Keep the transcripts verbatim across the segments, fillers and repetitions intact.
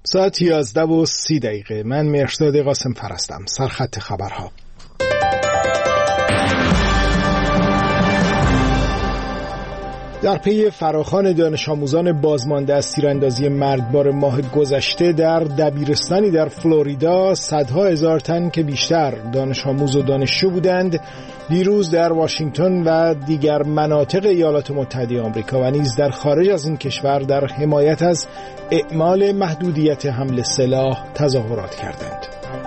ساعت یازده و سی دقیقه. من مهرداد قاسم فرستم. سرخط خبرها. در پی فراخوان دانش آموزان بازمانده از تیراندازی مرگبار ماه گذشته در دبیرستانی در فلوریدا، صدها هزار تن که بیشتر دانش آموز و دانشجو بودند، دیروز در واشنگتن و دیگر مناطق ایالات متحده آمریکا و نیز در خارج از این کشور در حمایت از اعمال محدودیت حمل سلاح تظاهرات کردند.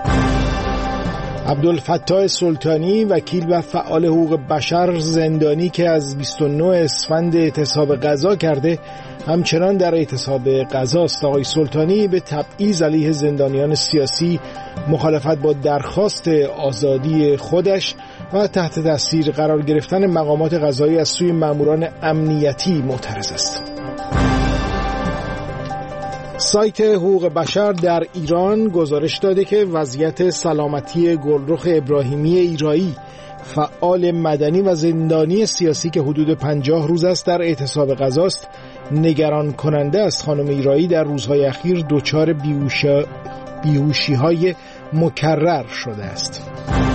عبدالفتاح سلطانی، وکیل و فعال حقوق بشر زندانی که از بیست و نه اسفند اعتصاب غذا کرده، همچنان در اعتصاب غذا است. آقای سلطانی به تبعیض علیه زندانیان سیاسی، مخالفت با درخواست آزادی خودش و تحت تاثیر قرار گرفتن مقامات قضایی از سوی ماموران امنیتی معترض است. سایت حقوق بشر در ایران گزارش داده که وضعیت سلامتی گلرخ ابراهیمی ایرایی، فعال مدنی و زندانی سیاسی که حدود پنجاه روز است در اعتصاب غذاست، نگران کننده است. خانم ایرایی در روزهای اخیر دچار بیهوشی های مکرر شده است.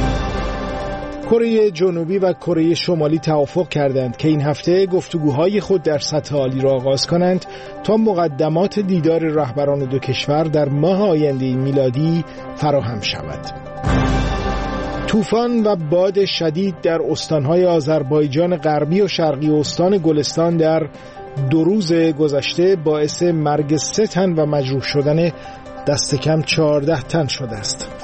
کره جنوبی و کره شمالی توافق کردند که این هفته گفتگوهای خود در سطح عالی را آغاز کنند تا مقدمات دیدار رهبران دو کشور در ماه آینده میلادی فراهم شود. طوفان و باد شدید در استانهای آذربایجان غربی و شرقی استان گلستان در دو روز گذشته باعث مرگ سه تن و مجروح شدن دست کم چهارده تن شده است.